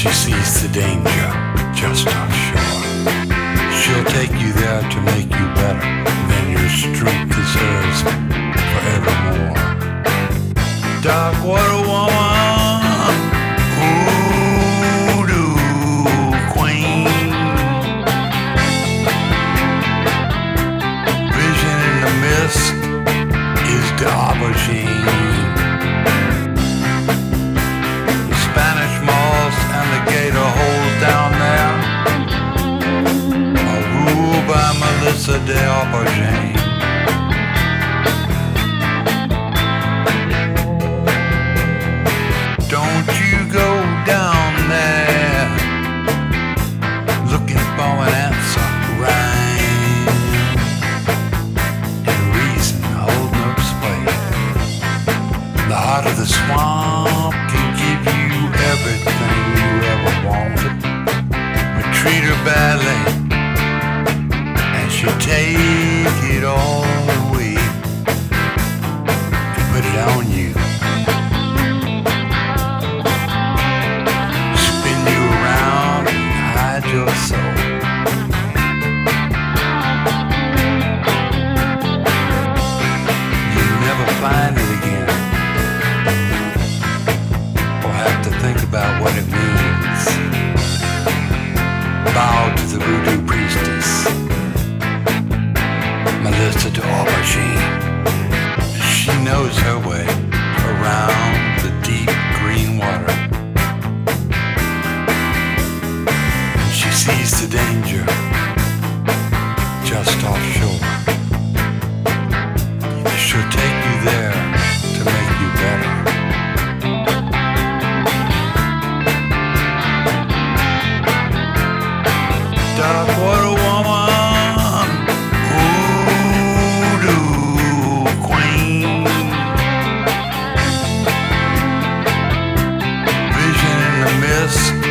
She sees the danger just offshore. She'll take you there to make you better than your strength deserves forevermore. Dark water woman, voodoo queen, vision in the mist is the aubergine. The Spanish moss and the gator holes down there are ruled by Melissa de Aubergine. Don't you go down there looking for an answer, rhyme and reason holding up sway. The heart of the swamp can give you everything you ever wanted, but treat her badly and she'll take it all away and put it on you. Your soul. You never find it again, or have to think about what it means. Bow to the voodoo priestess, Melissa de Aubergine. She knows her way around the deep green water. Sees the danger just offshore. She'll take you there to make you better. Dark water woman, voodoo queen, vision in the mist